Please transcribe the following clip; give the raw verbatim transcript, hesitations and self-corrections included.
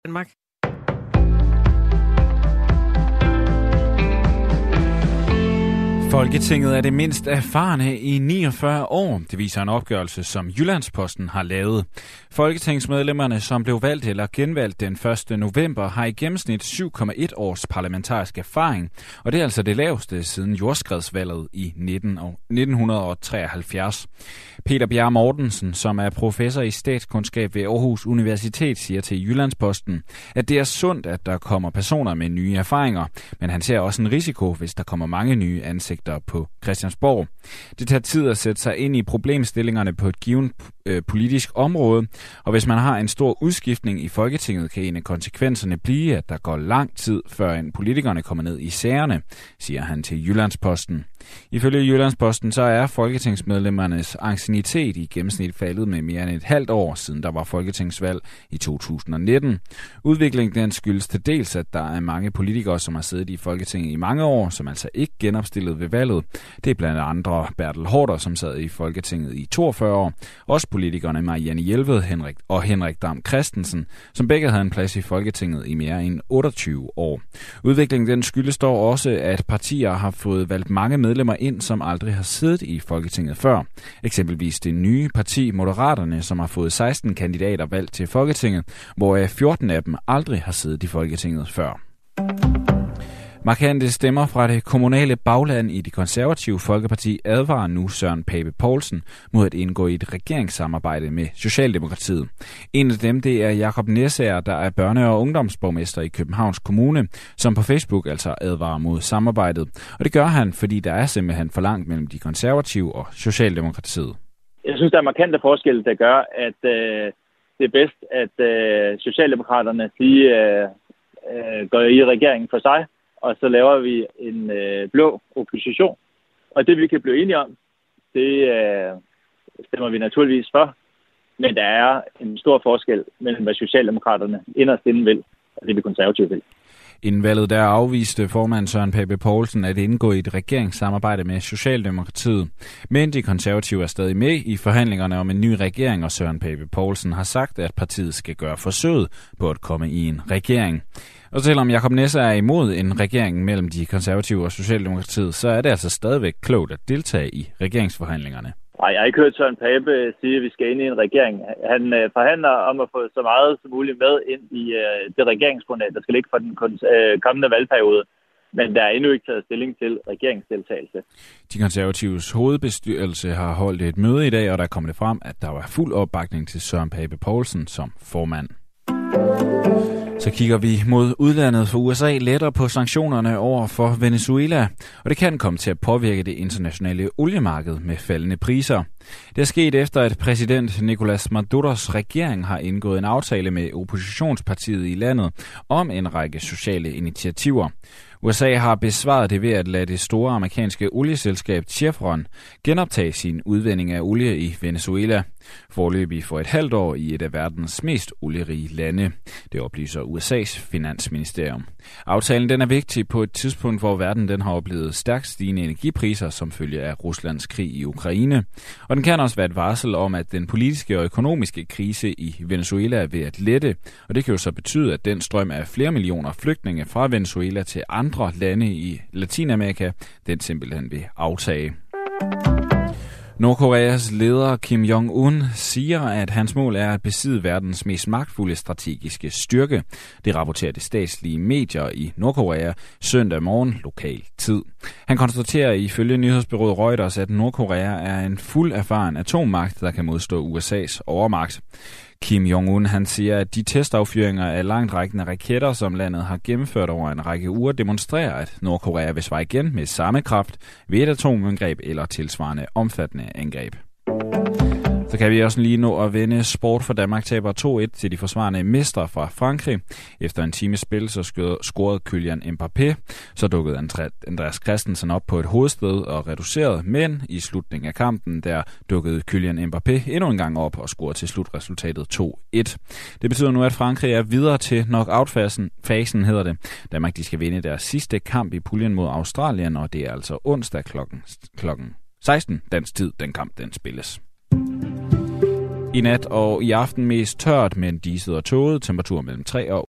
Danmark. Folketinget er det mindst erfarne i niogfyrre år. Det viser en opgørelse, som Jyllandsposten har lavet. Folketingsmedlemmerne, som blev valgt eller genvalgt den første november, har i gennemsnit syv komma en års parlamentarisk erfaring, og det er altså det laveste siden jordskredsvalget i nitten treoghalvfjerds. Peter Bjerre Mortensen, som er professor i statskundskab ved Aarhus Universitet, siger til Jyllandsposten, at det er sundt, at der kommer personer med nye erfaringer, men han ser også en risiko, hvis der kommer mange nye ansigter på Christiansborg. Det tager tid at sætte sig ind i problemstillingerne på et givet øh, politisk område, og hvis man har en stor udskiftning i Folketinget, kan en af konsekvenserne blive, at der går lang tid, før en politikerne kommer ned i sagerne, siger han til Jyllandsposten. Ifølge Jyllandsposten så er folketingsmedlemmernes anciennitet i gennemsnit faldet med mere end et halvt år, siden der var folketingsvalg i to tusind nitten. Udviklingen den skyldes til dels, at der er mange politikere, som har siddet i Folketinget i mange år, som altså ikke genopstillet ved valget. Det er blandt andre Bertel Haarder, som sad i Folketinget i toogfyrre år. Også politikerne Marianne Jelved Henrik og Henrik Dam Kristensen, som begge havde en plads i Folketinget i mere end otteogtyve år. Udviklingen den skyldes dog også, at partier har fået valgt mange medlemmer ind, som aldrig har siddet i Folketinget før. Eksempelvis det nye parti Moderaterne, som har fået seksten kandidater valgt til Folketinget, hvoraf fjorten af dem aldrig har siddet i Folketinget før. Markante stemmer fra det kommunale bagland i Det Konservative Folkeparti advarer nu Søren Pape Poulsen mod at indgå i et regeringssamarbejde med Socialdemokratiet. En af dem det er Jakob Næsager, der er børne- og ungdomsborgmester i Københavns Kommune, som på Facebook altså advarer mod samarbejdet. Og det gør han, fordi der er simpelthen for langt mellem De Konservative og Socialdemokratiet. Jeg synes, der er markante forskelle, der gør, at øh, det er bedst, at øh, Socialdemokraterne de, øh, øh, går i regeringen for sig, og så laver vi en øh, blå opposition. Og det, vi kan blive enige om, det øh, stemmer vi naturligvis for. Men der er en stor forskel mellem, hvad Socialdemokraterne inderst inden vil, og det vi konservative vil. Inden valget der afviste formand Søren Pape Poulsen at indgå i et regeringssamarbejde med Socialdemokratiet. Men De Konservative er stadig med i forhandlingerne om en ny regering, og Søren Pape Poulsen har sagt, at partiet skal gøre forsøget på at komme i en regering. Og selvom Jakob Næsser er imod en regering mellem De Konservative og Socialdemokratiet, så er det altså stadigvæk klogt at deltage i regeringsforhandlingerne. Nej, jeg har ikke hørt Søren Pape sige, at vi skal ind i en regering. Han øh, forhandler om at få så meget som muligt med ind i øh, det regeringsgrundlag, der skal ligge for den øh, kommende valgperiode. Men der er endnu ikke taget stilling til regeringsdeltagelse. De Konservatives hovedbestyrelse har holdt et møde i dag, og der kom det frem, at der var fuld opbakning til Søren Pape Poulsen som formand. Så kigger vi mod udlandet, for U S A letter på sanktionerne over for Venezuela, og det kan komme til at påvirke det internationale oliemarked med faldende priser. Det er sket efter, at præsident Nicolás Maduros regering har indgået en aftale med oppositionspartiet i landet om en række sociale initiativer. U S A har besvaret det ved at lade det store amerikanske olieselskab Chevron genoptage sin udvinding af olie i Venezuela. Foreløbig for et halvt år i et af verdens mest olierige lande. Det oplyser U S A's finansministerium. Aftalen den er vigtig på et tidspunkt, hvor verden den har oplevet stærkt stigende energipriser som følge af Ruslands krig i Ukraine. Og den kan også være et varsel om, at den politiske og økonomiske krise i Venezuela er ved at lette. Og det kan jo så betyde, at den strøm af flere millioner flygtninge fra Venezuela til andre lande i Latinamerika, den simpelthen vil aftage. Nordkoreas leder Kim Jong-un siger, at hans mål er at besidde verdens mest magtfulde strategiske styrke. Det rapporterer det statslige medier i Nordkorea søndag morgen lokal tid. Han konstaterer ifølge nyhedsbureauet Reuters, at Nordkorea er en fuld erfaren atommagt, der kan modstå U S A's overmagt. Kim Jong-un han siger, at de testaffyringer af langtrækkende raketter, som landet har gennemført over en række uger, demonstrerer, at Nordkorea vil svare igen med samme kraft ved et atomangreb eller tilsvarende omfattende angreb. Så kan vi også lige nå at vende. Sport for Danmark taber to et til de forsvarende mestre fra Frankrig. Efter en times spil så scorede Kylian Mbappé. Så dukkede Andreas Christensen op på et hovedsted og reducerede, men i slutningen af kampen der dukkede Kylian Mbappé endnu en gang op og scorede til slutresultatet to et. Det betyder nu, at Frankrig er videre til knockout-fasen, fasen hedder det. Danmark de skal vinde deres sidste kamp i puljen mod Australien, og det er altså onsdag klokken, klokken seksten dansk tid, den kamp den spilles. I nat og i aften mest tørt, men diset og tåget, temperatur mellem tre og